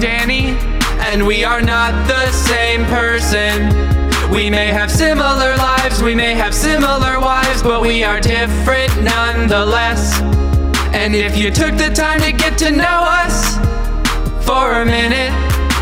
Danny, and we are not the same person. We may have similar lives, we may have similar wives, but we are different nonetheless. And if you took the time to get to know us for a minute,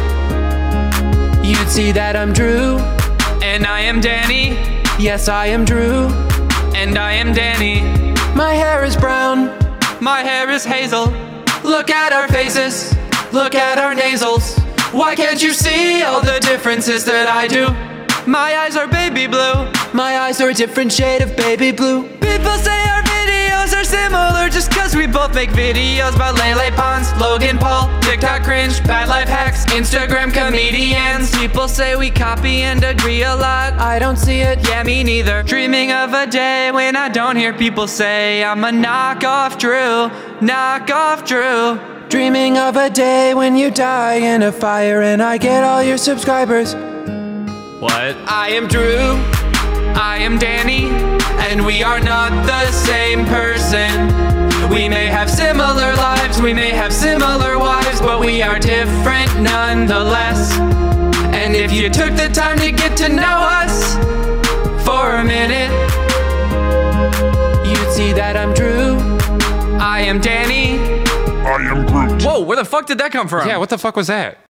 you'd see that I'm Drew, and I am Danny. Yes, I am Drew, and I am Danny. My hair is brown, my hair is hazel. Look at our faces, look at our nasals. Why can't you see all the differences that I do? My eyes are baby blue, my eyes are a different shade of baby blue. People say our videos are similar just cause we both make videos about Lele Pons, Logan Paul, TikTok cringe, bad life hacks, Instagram comedians. People say we copy and agree a lot. I don't see it, yeah, me neither. Dreaming of a day when I don't hear people say I'm a knockoff Drew, knockoff Drew. Dreaming of a day when you die in a fire and I get all your subscribers. What? I am Drew, I am Danny, and we are not the same person. We may have similar lives, we may have similar wives, but we are different nonetheless. And if you took the time to get to know us for a minute, you'd see that I'm Drew, I am Danny, I am Groot. Whoa, where the fuck did that come from? Yeah, what the fuck was that?